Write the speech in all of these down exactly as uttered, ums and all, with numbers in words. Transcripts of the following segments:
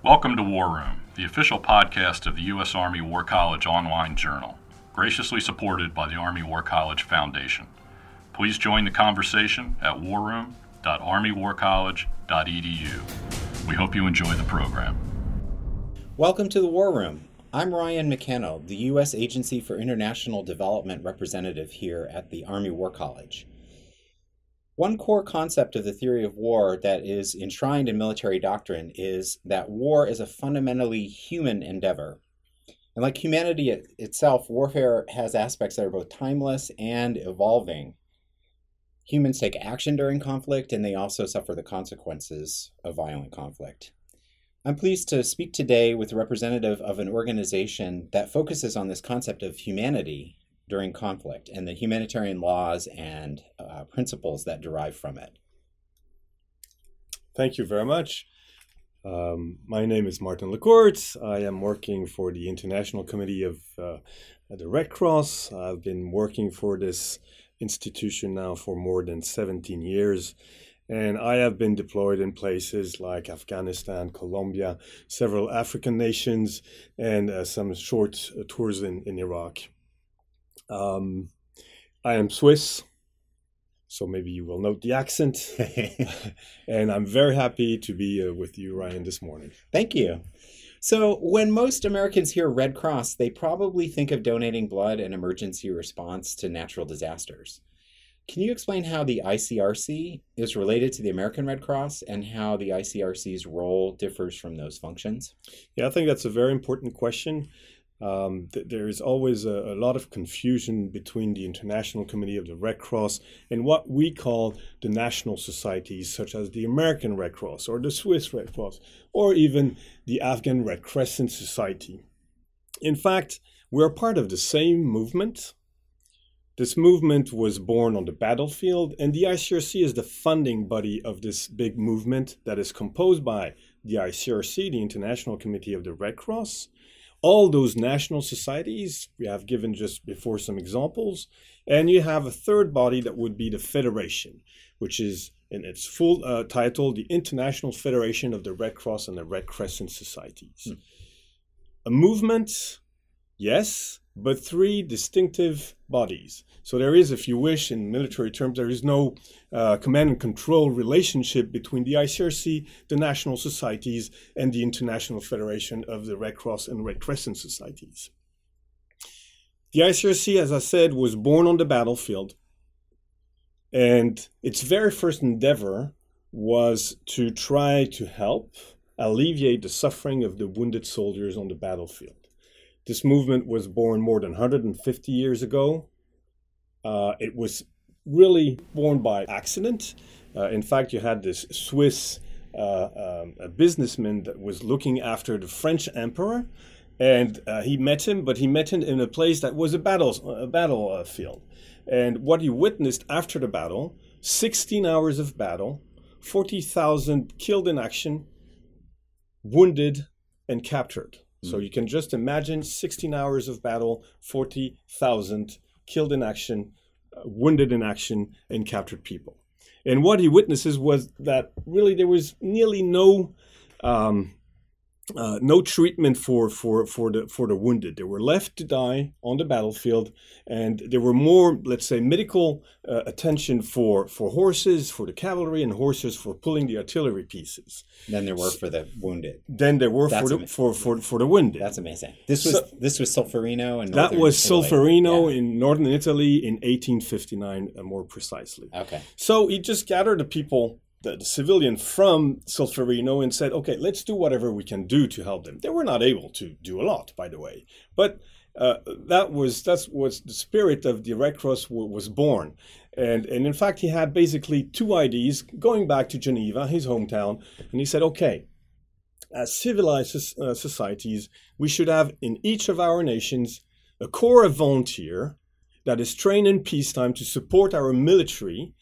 Welcome to War Room, the official podcast of the U S Army War College online journal, graciously supported by the Army War College Foundation. Please join the conversation at war room dot army war college dot e d u. We hope you enjoy the program. Welcome to the War Room. I'm Ryan McKenna, the U S Agency for International Development representative here at the Army War College. One core concept of the theory of war that is enshrined in military doctrine is that war is a fundamentally human endeavor. And like humanity it, itself, warfare has aspects that are both timeless and evolving. Humans take action during conflict, and they also suffer the consequences of violent conflict. I'm pleased to speak today with a representative of an organization that focuses on this concept of humanity during conflict and the humanitarian laws and uh, principles that derive from it. Thank you very much. Um, my name is Martin Lecourt. I am working for the International Committee of uh, the Red Cross. I've been working for this institution now for more than seventeen years. And I have been deployed in places like Afghanistan, Colombia, several African nations, and uh, some short uh, tours in, in Iraq. Um, I am Swiss, so maybe you will note the accent. And I'm very happy to be uh, with you, Ryan, this morning. Thank you. So when most Americans hear Red Cross, they probably think of donating blood and emergency response to natural disasters. Can you explain how the I C R C is related to the American Red Cross and how the I C R C's role differs from those functions? Yeah, I think that's a very important question. Um, th- there is always a, a lot of confusion between the International Committee of the Red Cross and what we call the national societies, such as the American Red Cross or the Swiss Red Cross, or even the Afghan Red Crescent Society. In fact, we're part of the same movement. This movement was born on the battlefield, and the I C R C is the funding body of this big movement that is composed by the I C R C, the International Committee of the Red Cross, all those national societies. We have given just before some examples, and you have a third body that would be the Federation, which is in its full uh, title, the International Federation of the Red Cross and the Red Crescent Societies. Hmm. A movement, yes, but three distinctive bodies. So there is, if you wish, in military terms, there is no uh, command and control relationship between the I C R C, the national societies, and the International Federation of the Red Cross and Red Crescent Societies. The I C R C, as I said, was born on the battlefield, and its very first endeavor was to try to help alleviate the suffering of the wounded soldiers on the battlefield. This movement was born more than one hundred fifty years ago. Uh, it was really born by accident. Uh, in fact, you had this Swiss uh, um, a businessman that was looking after the French emperor, and uh, he met him, but he met him in a place that was a battle, a battlefield. And what he witnessed after the battle, sixteen hours of battle, forty thousand killed in action, wounded, and captured. So you can just imagine sixteen hours of battle, forty thousand killed in action, uh, wounded in action, and captured people. And what he witnesses was that really there was nearly no um, uh, no treatment for, for, for, the, for the wounded. They were left to die on the battlefield, and there were more, let's say, medical uh, attention for, for horses, for the cavalry, and horses for pulling the artillery pieces. Than there were for the wounded. Than there were for the, for, for, for the wounded. That's amazing. This was so, this was Solferino in That was Italy. Solferino yeah. in northern Italy in eighteen fifty-nine, uh, more precisely. Okay. So he just gathered the people, the, the civilian from Solferino, and said, okay, let's do whatever we can do to help them. They were not able to do a lot, by the way. But uh, that was that's was the spirit of the Red Cross w- was born. And, and in fact, he had basically two ideas going back to Geneva, his hometown. And he said, okay, as civilized uh, societies, we should have in each of our nations a corps of volunteer that is trained in peacetime to support our military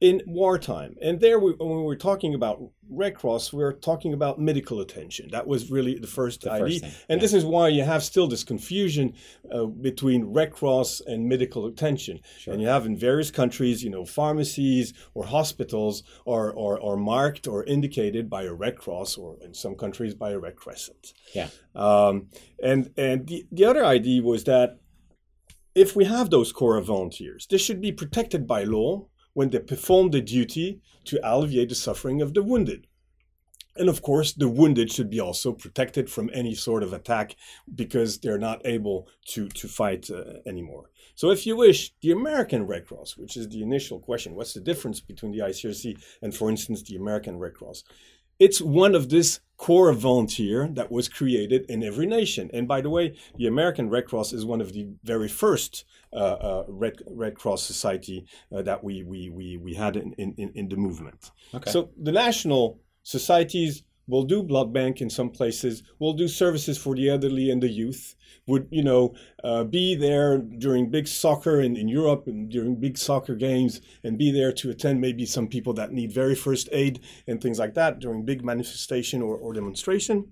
in wartime. And there, we, when we're talking about Red Cross, we're talking about medical attention. That was really the first the idea. First thing, and yeah. this is why you have still this confusion uh, between Red Cross and medical attention. Sure. And you have in various countries, you know, pharmacies or hospitals are, are, are marked or indicated by a Red Cross, or in some countries by a Red Crescent. Yeah. Um, and and the, the other idea was that if we have those Corps of volunteers, they should be protected by law when they perform the duty to alleviate the suffering of the wounded. And of course, the wounded should be also protected from any sort of attack because they're not able to, to fight uh, anymore. So if you wish, the American Red Cross, which is the initial question, what's the difference between the I C R C and, for instance, the American Red Cross? It's one of this Corps of volunteer that was created in every nation. And by the way, the American Red Cross is one of the very first uh, uh, Red, Red Cross society uh, that we, we, we, we had in, in, in the movement. Okay. So the national societies will do blood bank in some places, will do services for the elderly and the youth, would, you know, uh, be there during big soccer in, in Europe and during big soccer games, and be there to attend maybe some people that need very first aid and things like that during big manifestation or, or demonstration.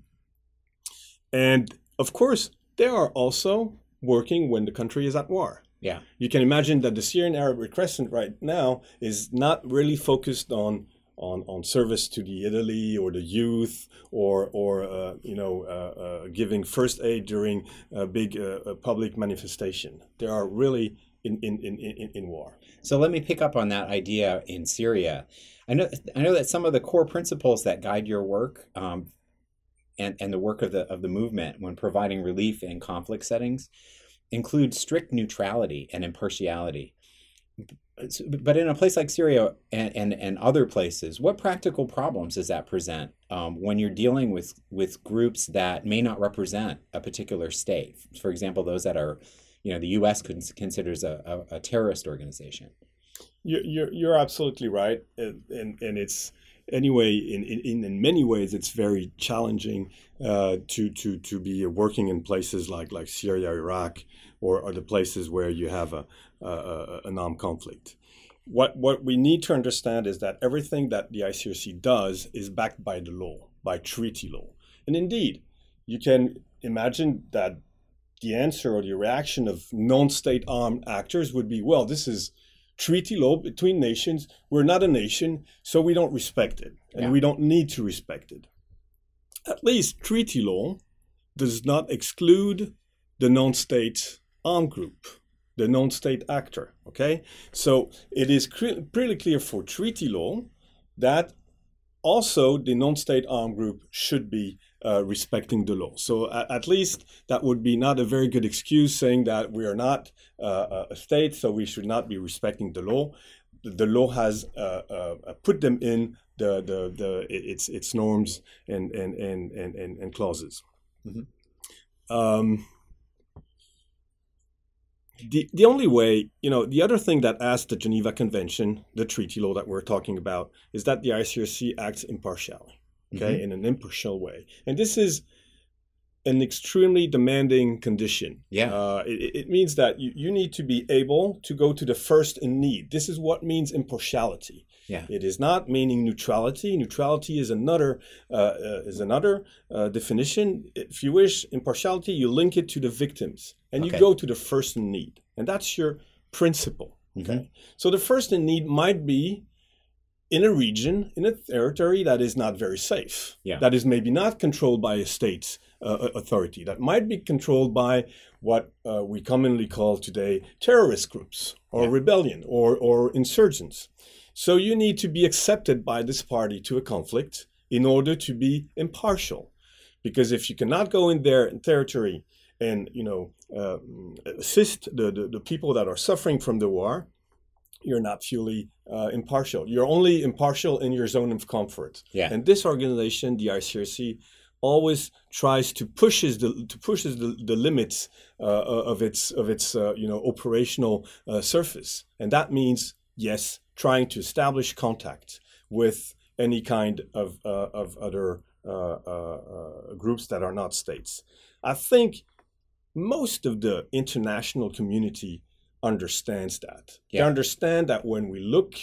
And of course, they are also working when the country is at war. Yeah. You can imagine that the Syrian Arab Crescent right now is not really focused on On, on service to the elderly or the youth, or or uh, you know uh, uh, giving first aid during a big uh, a public manifestation. They are really in, in, in, in, in war. So let me pick up on that idea in Syria. I know I know that some of the core principles that guide your work um, and and the work of the of the movement when providing relief in conflict settings include strict neutrality and impartiality. But in a place like Syria and, and, and other places, what practical problems does that present um, when you're dealing with, with groups that may not represent a particular state? For example, those that are, you know, the U S considers a, a, a terrorist organization. You're, you're, you're absolutely right. And, and, and it's, anyway, in, in, in many ways, it's very challenging uh, to, to, to be working in places like, like Syria, Iraq, or, or the places where you have a, a, an armed conflict. What, what we need to understand is that everything that the I C R C does is backed by the law, by treaty law. And indeed, you can imagine that the answer or the reaction of non-state armed actors would be, well, this is treaty law between nations. We're not a nation, so we don't respect it, and Yeah. we don't need to respect it. At least treaty law does not exclude the non-state armed group, the non-state actor, okay? So it is cre- pretty clear for treaty law that also the non-state armed group should be uh, respecting the law. So at, at least that would be not a very good excuse saying that we are not uh, a state, so we should not be respecting the law. The, the law has uh, uh, put them in the, the, the its its norms and and and and, and, and clauses. Mm-hmm. Um, The the only way, you know, the other thing that asks the Geneva Convention, the treaty law that we're talking about, is that the I C R C acts impartially, okay, mm-hmm. in an impartial way. And this is an extremely demanding condition. Yeah. Uh, it, it means that you, you need to be able to go to the first in need. This is what means impartiality. Yeah. It is not meaning neutrality. Neutrality is another uh, uh, is another uh, definition. If you wish impartiality, you link it to the victims, and Okay. you go to the first in need, and that's your principle. Okay. Mm-hmm. So the first in need might be in a region, in a territory that is not very safe. Yeah. That is maybe not controlled by a state uh, authority. That might be controlled by what uh, we commonly call today terrorist groups or Yeah. rebellion or or insurgents. So you need to be accepted by this party to a conflict in order to be impartial. Because if you cannot go in their territory and, you know, uh, assist the, the, the people that are suffering from the war, you're not fully uh, impartial. You're only impartial in your zone of comfort. Yeah. And this organization, the I C R C, always tries to pushes the to pushes the, the limits uh, of its of its uh, you know operational uh, surface, and that means yes, trying to establish contact with any kind of uh, of other uh, uh, uh, groups that are not states. I think most of the international community understands that. Yeah. They understand that when we look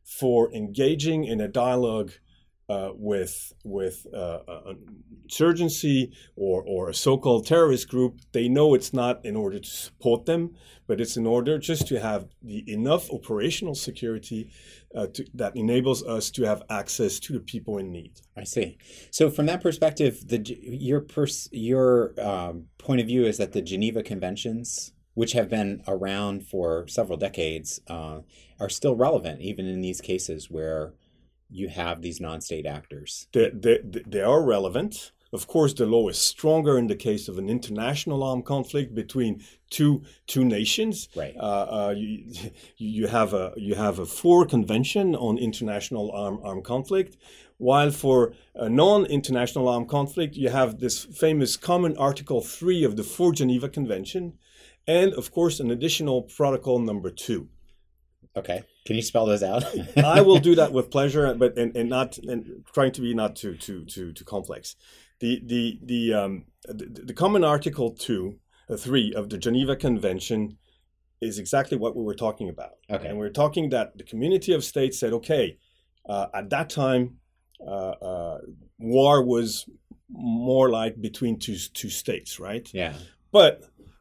for engaging in a dialogue uh, with with uh, an insurgency or, or a so-called terrorist group. They know it's not in order to support them, but it's in order just to have the enough operational security uh, to, that enables us to have access to the people in need. I see. So from that perspective, the your pers- your um, point of view is that the Geneva Conventions, which have been around for several decades, uh, are still relevant, even in these cases where you have these non-state actors. They, they, they are relevant. Of course, the law is stronger in the case of an international armed conflict between two two nations. Right. Uh, uh, you, you have a you have a four convention on international armed armed conflict, while for a non-international armed conflict you have this famous common Article three of the Fourth Geneva Convention, and of course an additional Protocol number two. Okay. Can you spell those out? I will do that with pleasure, but and, and not and trying to be not too too too too complex. The the the um the, the common Article two, uh, three of the Geneva Convention is exactly what we were talking about. Okay. And we're talking that the community of states said, okay, uh, at that time, uh, uh, war was more like between two two states, right? Yeah. But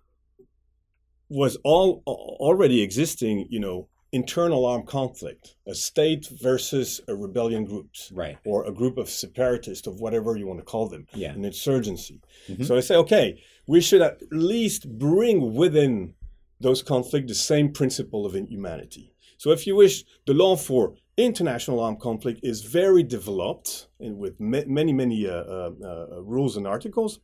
was all already existing, you know, internal armed conflict, a state versus a rebellion groups, Right. or a group of separatists, of whatever you want to call them, Yeah. an insurgency. Mhm. So I say, okay, we should at least bring within those conflicts the same principle of humanity. So if you wish, the law for international armed conflict is very developed and with ma- many, many uh, uh, uh, rules and articles.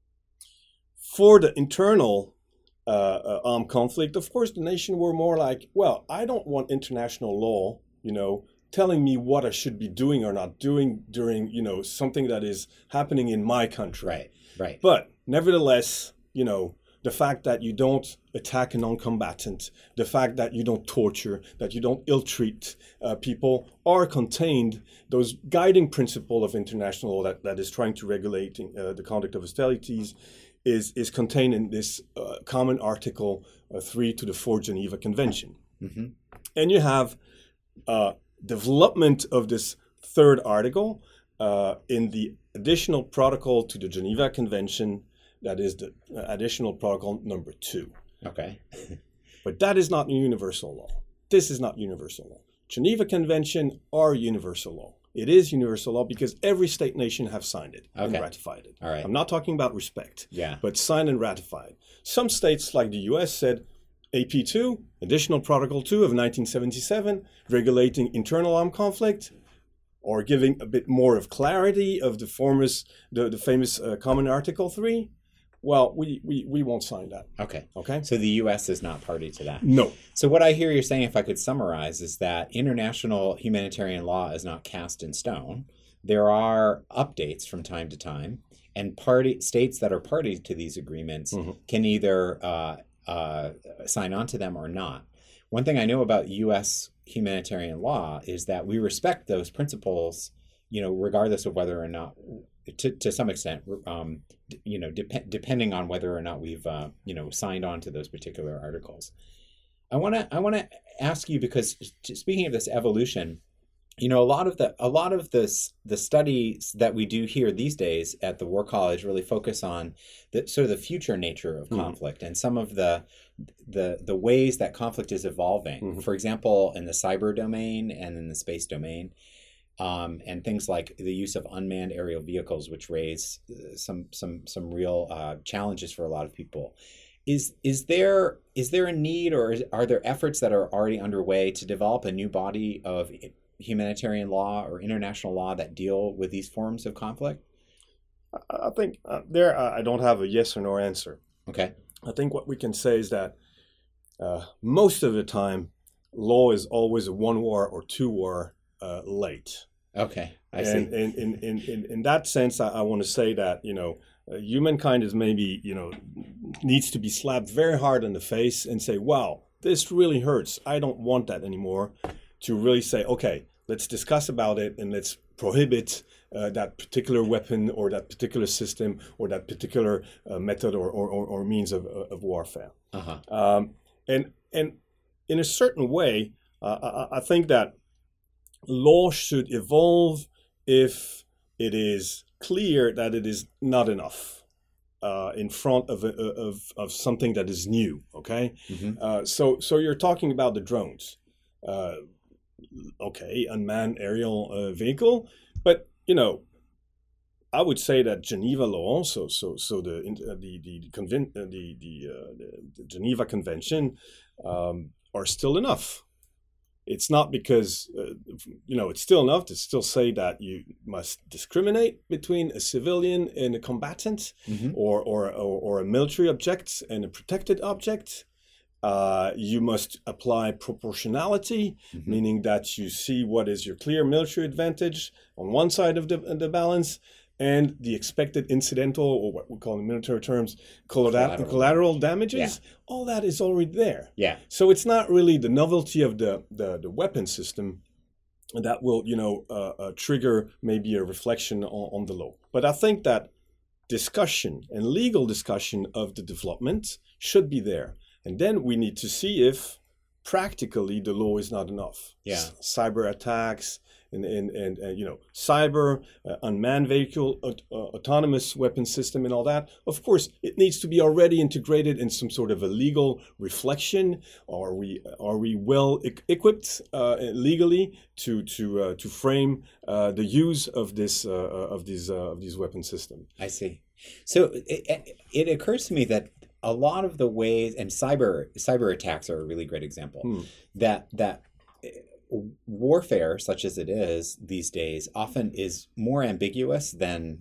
For the internal Uh, uh, armed conflict, of course, the nation were more like, well, I don't want international law, you know, telling me what I should be doing or not doing during, you know, something that is happening in my country. Right. Right. But nevertheless, you know, the fact that you don't attack a non-combatant, the fact that you don't torture, that you don't ill-treat uh, people are contained, those guiding principle of international law that, that is trying to regulate uh, the conduct of hostilities is is contained in this uh, common Article uh, three to the Fourth Geneva Convention. Mm-hmm. And you have uh, development of this third article uh, in the additional protocol to the Geneva Convention, that is the additional protocol number two. Okay. But that is not universal law. This is not universal law. Geneva Convention are universal law. It is universal law because every state nation have signed it Okay. and ratified it. All right. I'm not talking about respect, Yeah. but signed and ratified. Some states like the U S said A P two, Additional Protocol two of nineteen seventy-seven, regulating internal armed conflict, or giving a bit more of clarity of the famous, the, the famous uh, common Article three. Well, we, we, we won't sign that. Okay. Okay? So the U S is not party to that. No. So what I hear you saying, if I could summarize, is that international humanitarian law is not cast in stone. There are updates from time to time, and party states that are party to these agreements Mm-hmm. can either uh, uh, sign on to them or not. One thing I know about U S humanitarian law is that we respect those principles, you know, regardless of whether or not, to to some extent, um, you know, dep- depending on whether or not we've, uh, you know, signed on to those particular articles. I want to I want to ask you, because speaking of this evolution, you know, a lot of the a lot of this the studies that we do here these days at the War College really focus on the sort of the future nature of conflict mm-hmm. and some of the the the ways that conflict is evolving. Mm-hmm. For example, in the cyber domain and in the space domain. Um, and things like the use of unmanned aerial vehicles, which raise some some some real uh, challenges for a lot of people. Is is there is there a need, or is, are there efforts that are already underway to develop a new body of humanitarian law or international law that deal with these forms of conflict? I think uh, there uh, I don't have a yes or no answer. Okay. I think what we can say is that uh, most of the time, law is always a one war or two war uh, late. Okay, I and, see. And in, in, in, in that sense, I, I want to say that, you know, uh, humankind is maybe, you know, needs to be slapped very hard in the face and say, wow, this really hurts. I don't want that anymore. To really say, okay, let's discuss about it and let's prohibit uh, that particular weapon or that particular system or that particular uh, method or, or, or means of, of warfare. Uh-huh. Um, and, and in a certain way, uh, I, I think that law should evolve if it is clear that it is not enough uh, in front of, a, of of something that is new. Okay, Mm-hmm. uh, so so you're talking about the drones. Uh, okay, unmanned aerial uh, vehicle, but you know, I would say that Geneva law, so so so the uh, the the the, conven- uh, the, the, uh, the, the Geneva Convention, um, are still enough. It's not because uh, you know it's still enough to still say that you must discriminate between a civilian and a combatant, Mm-hmm. or or or, or a military object and a protected object. Uh, you must apply proportionality, Mm-hmm. meaning that you see what is your clear military advantage on one side of the, the balance, and the expected incidental, or what we call in military terms, collateral, Collateral collateral damages. Yeah. All that is already there. Yeah. So it's not really the novelty of the, the, the weapon system that will, you know, uh, uh, trigger maybe a reflection on, on the law. But I think that discussion and legal discussion of the development should be there. And then we need to see if practically the law is not enough. Yeah. S- cyber attacks and, and, and, and you know, cyber, uh, unmanned vehicle, uh, uh, autonomous weapon system and all that. Of course, it needs to be already integrated in some sort of a legal reflection. Are we are we well e- equipped uh, legally to to uh, to frame uh, the use of this uh, of these uh, of these weapon systems? I see. So it, it occurs to me that a lot of the ways, and cyber cyber attacks are a really great example, Hmm. that that warfare, such as it is these days, often is more ambiguous than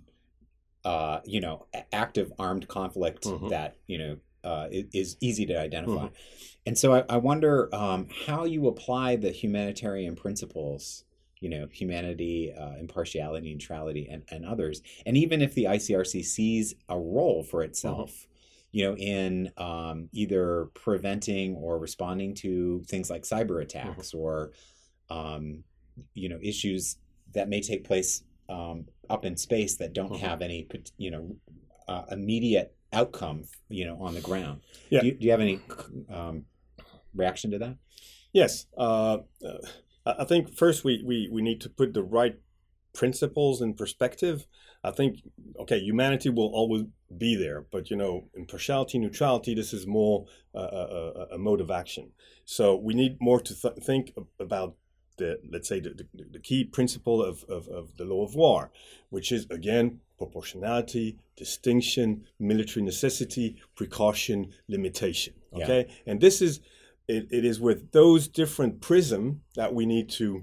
uh, you know a- active armed conflict Mhm. that you know uh, i- is easy to identify. Mhm. And so I, I wonder um, how you apply the humanitarian principles. You know, humanity, uh, impartiality, neutrality, and, and others. And even if the I C R C sees a role for itself, you know, in um, either preventing or responding to things like cyber attacks or, um, you know, issues that may take place um, up in space that don't Mhm. have any, pat- you know, uh, immediate outcome, you know, on the ground. Yeah. Do you, do you have any um, reaction to that? Yes. Uh, uh, I I think first we, we, we need to put the right principles in perspective. I think, okay, humanity will always be there, but, you know, impartiality, neutrality, this is more uh, a, a, a mode of action. So we need more to th- think about the, let's say, the, the, the key principle of, of, of the law of war, which is, again, proportionality, distinction, military necessity, precaution, limitation. Okay? Yeah. And this is, it, it is with those different prism that we need to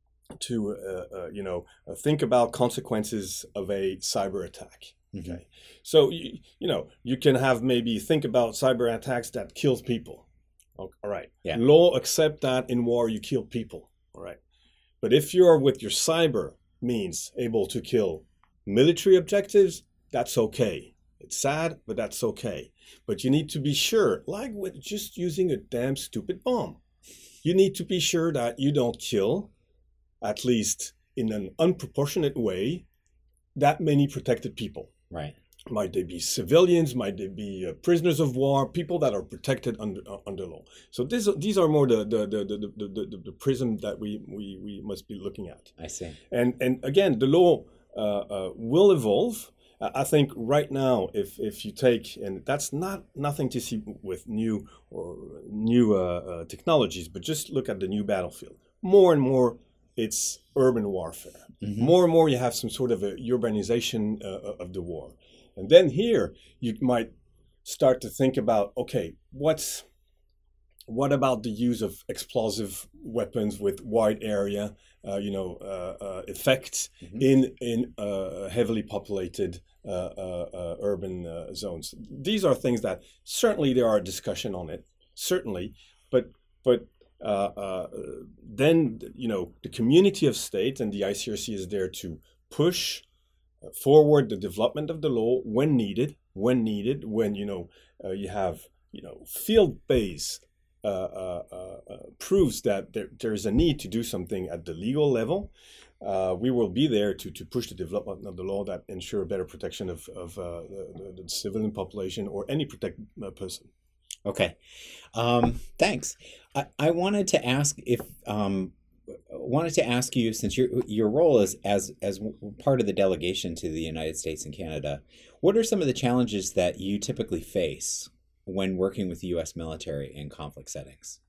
to uh, uh, you know uh, think about consequences of a cyber attack. Okay, mm-hmm. So you, you know you can have maybe think about cyber attacks that kills people. All right, yeah. Law accept that in war you kill people. All right, but if you're with your cyber means able to kill military objectives, that's okay. It's sad, but that's okay. But you need to be sure, like with just using a damn stupid bomb, you need to be sure that you don't kill, at least in an unproportionate way, that many protected people. Right. Might they be civilians? Might they be uh, prisoners of war? People that are protected under uh, under law. So this, these are more the the the the, the, the, the prism that we, we we must be looking at. I see. And and again, the law uh, uh, will evolve. I think right now, if if you take, and that's not nothing to see with new or new uh, uh, technologies, but just look at the new battlefield. More and more, it's urban warfare. Mm-hmm. More and more, you have some sort of a urbanization uh, of the war. And then here, you might start to think about, okay, what's what about the use of explosive weapons with wide area, uh, you know, uh, uh, effects mm-hmm. in in uh, heavily populated uh, uh, uh, urban uh, zones? These are things that certainly there are discussion on it, certainly, but but. Uh, uh, then, you know, the community of state and the I C R C is there to push forward the development of the law when needed, when needed, when, you know, uh, you have, you know, field-based uh, uh, uh, proves that there, there is a need to do something at the legal level. Uh, we will be there to, to push the development of the law that ensure better protection of, of uh, the, the civilian population or any protected uh, person. Okay, um, thanks. I, I wanted to ask if um, wanted to ask you, since your your role is as as part of the delegation to the United States and Canada, what are some of the challenges that you typically face when working with the U S military in conflict settings?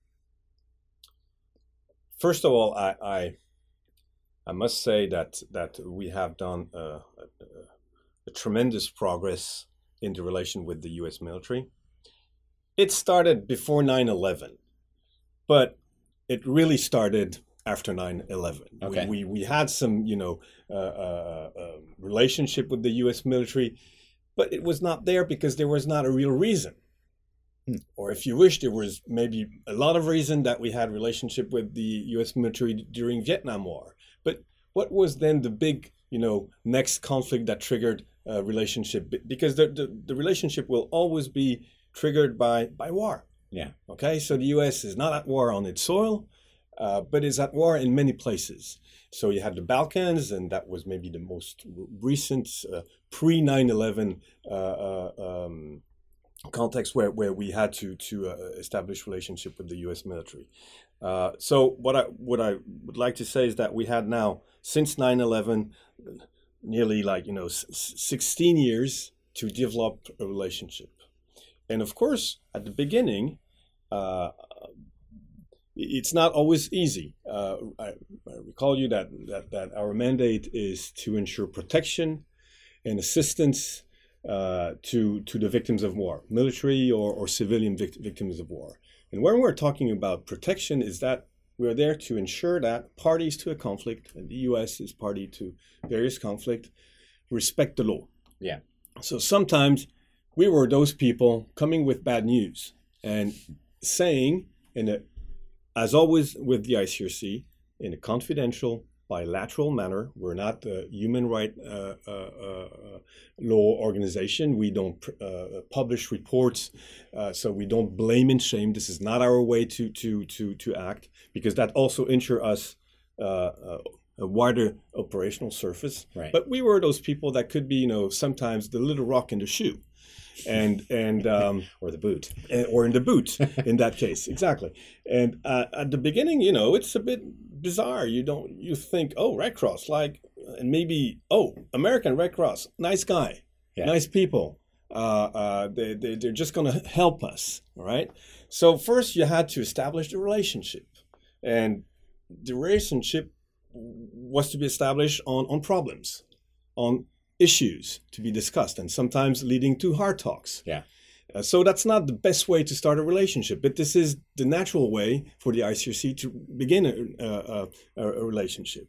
First of all, I I, I must say that that we have done a, a, a tremendous progress in the relation with the U S military. It started before nine eleven, but it really started after nine eleven. Okay. We, we, we had some, you know, uh, uh, uh, relationship with the U S military, but it was not there because there was not a real reason. Hmm. Or if you wish, there was maybe a lot of reason that we had relationship with the U S military during Vietnam War. But what was then the big, you know, next conflict that triggered a relationship? Because the, the, the relationship will always be triggered by, by war. Yeah. Okay, so the U S is not at war on its soil, uh, but is at war in many places. So you have the Balkans, and that was maybe the most recent uh, pre nine eleven uh, uh, um, context where, where we had to to uh, establish relationship with the U S military. Uh, so what I what I would like to say is that we had now since nine eleven nearly like you know s- sixteen years to develop a relationship. And of course, at the beginning, uh, it's not always easy. Uh, I, I recall you that, that that our mandate is to ensure protection and assistance uh, to to the victims of war, military or, or civilian vict- victims of war. And when we're talking about protection, is that we're there to ensure that parties to a conflict, and the U S is party to various conflict, respect the law. Yeah. So sometimes we were those people coming with bad news and saying, in a, as always with the I C R C, in a confidential, bilateral manner. We're not a human rights uh, uh, uh, law organization. We don't uh, publish reports, uh, so we don't blame and shame. This is not our way to to to to act, because that also ensures us uh, uh, a wider operational surface. Right. But we were those people that could be, you know, sometimes the little rock in the shoe. and and um, or the boot, and, or in the boot in that case, exactly. And uh, at the beginning, you know, it's a bit bizarre. You don't you think, oh, Red Cross, like, and maybe oh, American Red Cross, nice guy, yeah. nice people. Uh, uh, they they they're just gonna help us, all right? So first, you had to establish the relationship, and the relationship was to be established on on problems, on issues to be discussed, and sometimes leading to hard talks. Yeah. Uh, so that's not the best way to start a relationship, but this is the natural way for the I C R C to begin a, a, a, a relationship.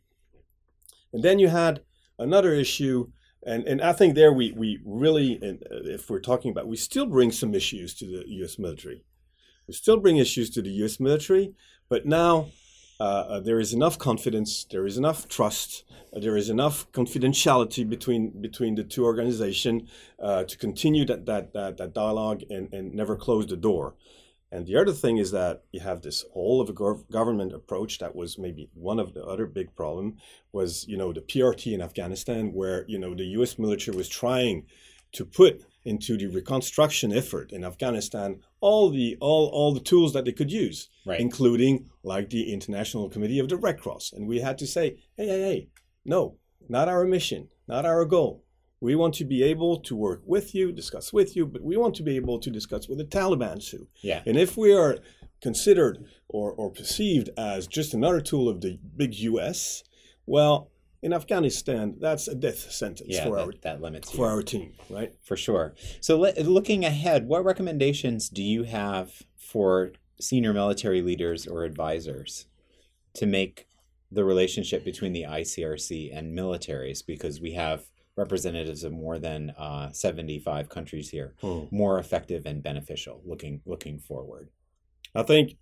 And then you had another issue, and, and I think there we, we really, if we're talking about, we still bring some issues to the U S military. We still bring issues to the U S military, but now uh, there is enough confidence, there is enough trust, there is enough confidentiality between between the two organizations uh, to continue that that that, that dialogue and, and never close the door. And the other thing is that you have this whole of a gov- government approach that was maybe one of the other big problem was, you know, the P R T in Afghanistan, where, you know, the U S military was trying to put into the reconstruction effort in Afghanistan all the all all the tools that they could use, right. including like the International Committee of the Red Cross. And we had to say, hey, hey, hey, no, not our mission, not our goal. We want to be able to work with you, discuss with you, but we want to be able to discuss with the Taliban too. Yeah. And if we are considered or, or perceived as just another tool of the big U S, well, in Afghanistan, that's a death sentence yeah, for that, our that limits for you. our team, right? For sure. So le- looking ahead, what recommendations do you have for senior military leaders or advisors to make the relationship between the I C R C and militaries, because we have representatives of more than uh, seventy-five countries here, hmm. more effective and beneficial looking looking forward? I think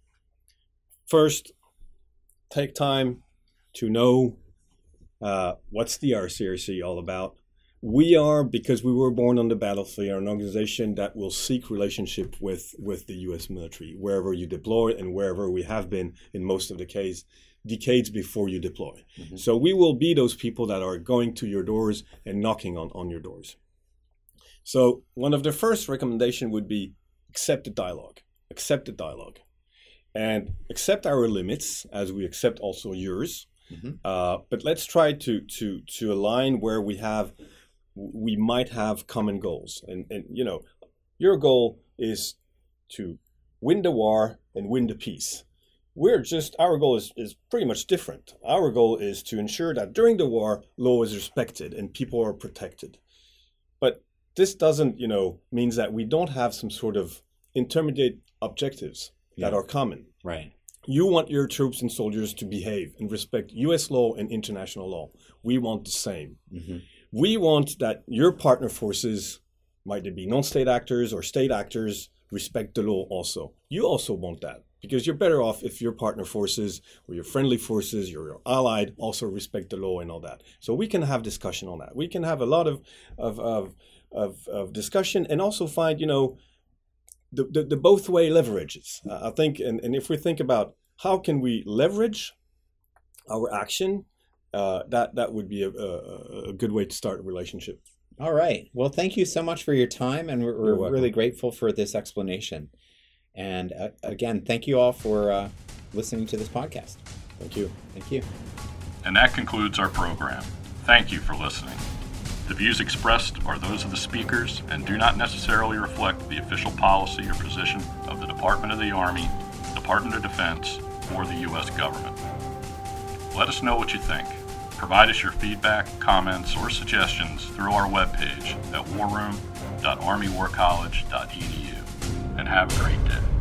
first, take time to know uh, what's the I C R C all about. We are, because we were born on the battlefield, an organization that will seek relationship with, with the U S military, wherever you deploy and wherever we have been in most of the case, decades before you deploy. Mm-hmm. So we will be those people that are going to your doors and knocking on, on your doors. So one of the first recommendation would be accept the dialogue. Accept the dialogue. and accept our limits as we accept also yours. Mm-hmm. Uh, but let's try to to to align where we have we might have common goals. And and you know, your goal is to win the war and win the peace. We're just, our goal is, is pretty much different. Our goal is to ensure that during the war, law is respected and people are protected. But this doesn't, you know, means that we don't have some sort of intermediate objectives Yeah. that are common. Right. You want your troops and soldiers to behave and respect U S law and international law. We want the same. Mm-hmm. We want that your partner forces, might it be non-state actors or state actors, respect the law also. You also want that, because you're better off if your partner forces or your friendly forces, your, your allied, also respect the law and all that. So we can have discussion on that. We can have a lot of of of of, of discussion and also find, you know, the, the, the both way leverages. Uh, I think, and, and if we think about how can we leverage our action, uh, that that would be a, a, a good way to start a relationship. All right. Well, thank you so much for your time, and we're, You're we're welcome. really grateful for this explanation. And uh, again, thank you all for uh, listening to this podcast. Thank you. Thank you. And that concludes our program. Thank you for listening. The views expressed are those of the speakers and do not necessarily reflect the official policy or position of the Department of the Army, Department of Defense, or the U S government. Let us know what you think. Provide us your feedback, comments, or suggestions through our webpage at war room dot army war college dot e d u. And have a great day.